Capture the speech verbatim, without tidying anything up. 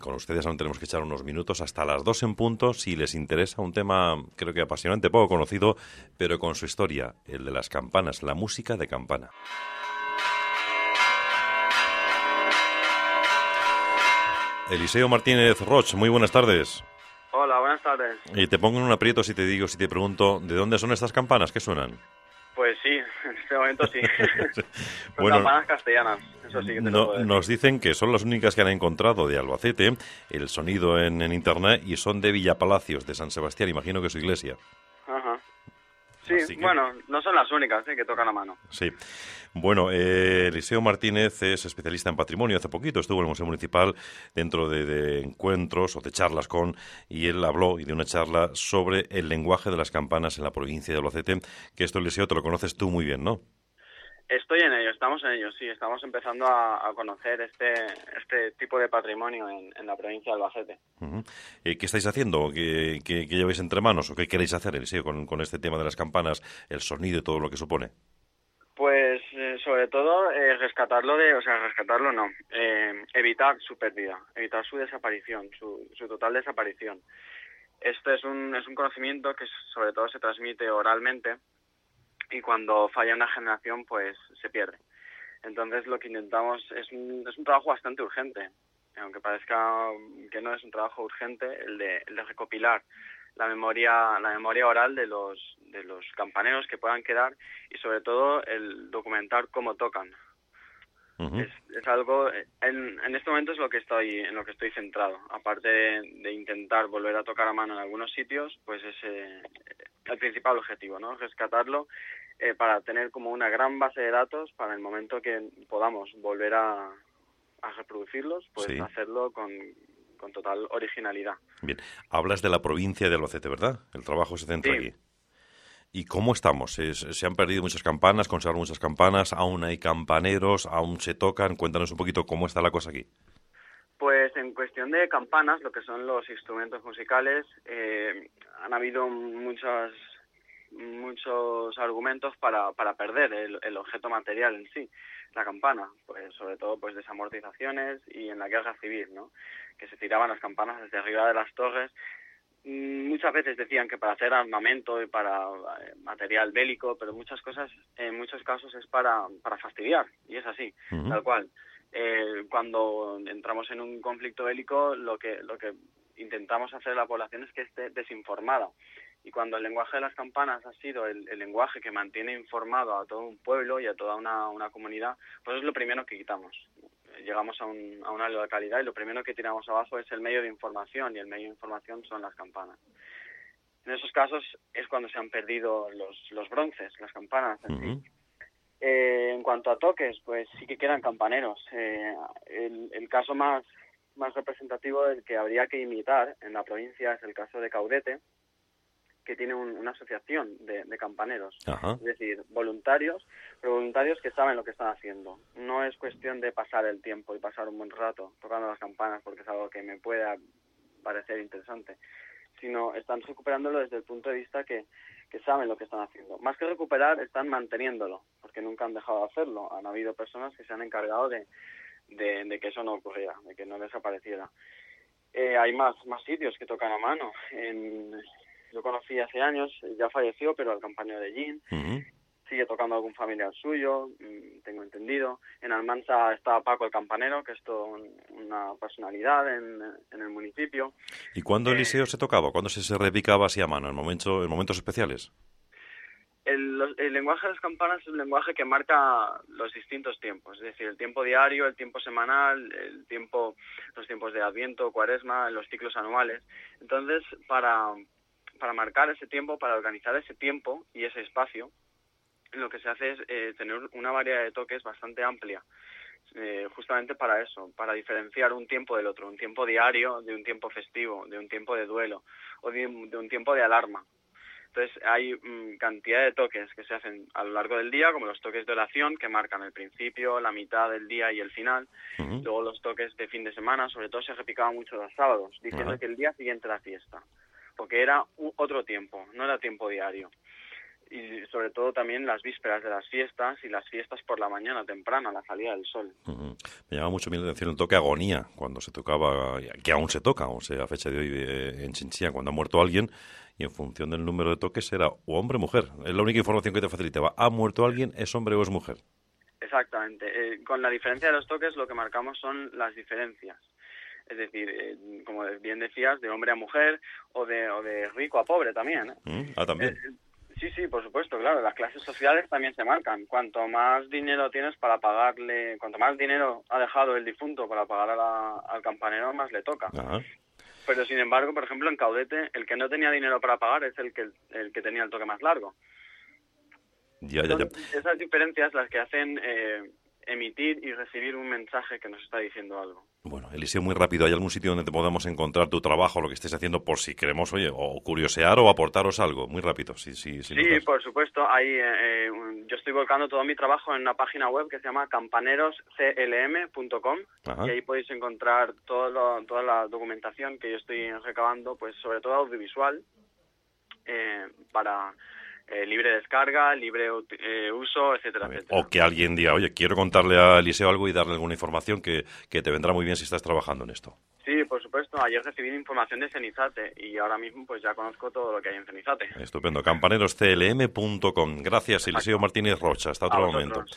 Con ustedes aún tenemos que echar unos minutos hasta las dos en punto, si les interesa un tema, creo que apasionante, poco conocido, pero con su historia, el de las campanas, la música de campana. Eliseo Martínez Roch, muy buenas tardes. Hola, buenas tardes. Y te pongo en un aprieto si te digo, si te pregunto, ¿de dónde son estas campanas? ¿Qué suenan? Pues sí, en este momento sí. Son bueno, campanas castellanas, eso sí que te no, lo puedo decir. Nos dicen que son las únicas que han encontrado de Albacete el sonido en, en internet y son de Villapalacios, de San Sebastián, imagino que es su iglesia. Ajá. Sí, que... bueno, no son las únicas ¿eh? que tocan a mano. Sí. Bueno, eh, Eliseo Martínez es especialista en patrimonio. Hace poquito estuvo en el Museo Municipal dentro de, de encuentros o de charlas con, y él habló y de una charla sobre el lenguaje de las campanas en la provincia de Albacete, que esto, Eliseo, te lo conoces tú muy bien, ¿no? Estoy en ello, estamos en ello, sí, estamos empezando a, a conocer este este tipo de patrimonio en, en la provincia de Albacete. Uh-huh. Eh, ¿Qué estáis haciendo? ¿Qué, qué, qué lleváis entre manos? ¿O qué queréis hacer, Eliseo, con, con este tema de las campanas, el sonido y todo lo que supone? Pues eh, sobre todo eh, rescatarlo de, o sea, rescatarlo no, eh, evitar su pérdida, evitar su desaparición, su, su total desaparición. Este es un es un conocimiento que sobre todo se transmite oralmente y cuando falla una generación pues se pierde. Entonces lo que intentamos es un, es un trabajo bastante urgente, aunque parezca que no es un trabajo urgente, el de, el de recopilar la memoria la memoria oral de los de los campaneros que puedan quedar y sobre todo el documentar cómo tocan. Uh-huh. Es, es algo en, en este momento es lo que estoy en lo que estoy centrado, aparte de, de intentar volver a tocar a mano en algunos sitios, pues es eh, el principal objetivo, ¿no? Rescatarlo eh, para tener como una gran base de datos para el momento que podamos volver a, a reproducirlos, pues sí. hacerlo con con total originalidad. Bien, hablas de la provincia de Albacete, ¿verdad? El trabajo se centra sí. aquí. ¿Y cómo estamos? ¿Se, se han perdido muchas campanas, conservan muchas campanas, aún hay campaneros, aún se tocan? Cuéntanos un poquito cómo está la cosa aquí. Pues en cuestión de campanas, lo que son los instrumentos musicales, eh, han habido muchas muchos argumentos para, para perder el, el objeto material en sí, la campana, pues sobre todo pues desamortizaciones y en la guerra civil, ¿no? Que se tiraban las campanas desde arriba de las torres. Muchas veces decían que para hacer armamento y para eh, material bélico, pero muchas cosas, en muchos casos es para, para fastidiar, y es así, uh-huh. tal cual. Eh, cuando entramos en un conflicto bélico, lo que lo que intentamos hacer la población es que esté desinformada. Y cuando el lenguaje de las campanas ha sido el, el lenguaje que mantiene informado a todo un pueblo y a toda una, una comunidad, pues es lo primero que quitamos. Llegamos a, un, a una localidad y lo primero que tiramos abajo es el medio de información, y el medio de información son las campanas. En esos casos es cuando se han perdido los, los bronces, las campanas en uh-huh. sí. Eh, en cuanto a toques, pues sí que quedan campaneros. Eh, el, el caso más, más representativo del que habría que imitar en la provincia es el caso de Caudete, que tiene un, una asociación de, de campaneros, Ajá. es decir, voluntarios, pero voluntarios que saben lo que están haciendo. No es cuestión de pasar el tiempo y pasar un buen rato tocando las campanas porque es algo que me pueda parecer interesante, sino están recuperándolo desde el punto de vista que, que saben lo que están haciendo. Más que recuperar, están manteniéndolo, porque nunca han dejado de hacerlo. Han habido personas que se han encargado de, de, de que eso no ocurriera, de que no desapareciera. Eh, hay más, más sitios que tocan a mano. En... Yo conocí hace años, ya falleció, pero el campanero de Gin, uh-huh. sigue tocando algún familiar suyo, tengo entendido. En Almansa está Paco el campanero, que es toda una personalidad en, en el municipio. ¿Y cuándo eh, Eliseo se tocaba? ¿Cuándo se, se repicaba así a mano? ¿En, momento, en momentos especiales? El, el lenguaje de las campanas es un lenguaje que marca los distintos tiempos, es decir, el tiempo diario, el tiempo semanal, el tiempo, los tiempos de Adviento, Cuaresma, los ciclos anuales. Entonces, para... para marcar ese tiempo, para organizar ese tiempo y ese espacio, lo que se hace es eh, tener una variedad de toques bastante amplia, eh, justamente para eso, para diferenciar un tiempo del otro, un tiempo diario de un tiempo festivo, de un tiempo de duelo o de, de un tiempo de alarma. Entonces hay mmm, cantidad de toques que se hacen a lo largo del día, como los toques de oración que marcan el principio, la mitad del día y el final. Uh-huh. Luego los toques de fin de semana, sobre todo se repicaba mucho los sábados, diciendo uh-huh. que el día siguiente era fiesta, porque era u- otro tiempo, no era tiempo diario. y sobre todo también las vísperas de las fiestas y las fiestas por la mañana temprana, a la salida del sol. Uh-huh. Me llama mucho mi atención el toque agonía, cuando se tocaba, que aún se toca, o sea, a fecha de hoy eh, en Chinchilla, cuando ha muerto alguien, y en función del número de toques era o hombre o mujer. Es la única información que te facilitaba. ¿Ha muerto alguien? ¿Es hombre o es mujer? Exactamente. Eh, con la diferencia de los toques lo que marcamos son las diferencias. Es decir, eh, como bien decías, de hombre a mujer o de, o de rico a pobre también. ¿eh? Mm, ah, también. Eh, Sí, sí, por supuesto, claro. Las clases sociales también se marcan. Cuanto más dinero tienes para pagarle, cuanto más dinero ha dejado el difunto para pagar a la, al campanero, más le toca. Ajá. Pero sin embargo, por ejemplo, en Caudete, el que no tenía dinero para pagar es el que el que tenía el toque más largo. Ya, ya, ya. Son esas diferencias las que hacen eh, emitir y recibir un mensaje que nos está diciendo algo. Bueno, Eliseo, muy rápido, ¿hay algún sitio donde te podamos encontrar tu trabajo, lo que estés haciendo, por si queremos, oye, o curiosear o aportaros algo? Muy rápido, sí, sí. Si sí, por supuesto. Hay, eh, un, yo estoy volcando todo mi trabajo en una página web que se llama campaneros c l m punto com y ahí podéis encontrar todo lo, toda la documentación que yo estoy recabando, pues sobre todo audiovisual, eh, para... Eh, libre descarga, libre eh, uso, etcétera, etcétera. O que alguien diga, oye, quiero contarle a Eliseo algo y darle alguna información que, que te vendrá muy bien si estás trabajando en esto. Sí, por supuesto. Ayer recibí información de Cenizate y ahora mismo pues ya conozco todo lo que hay en Cenizate. Estupendo. campaneros c l m punto com. Gracias, Eliseo Martínez Rocha. Hasta otro momento.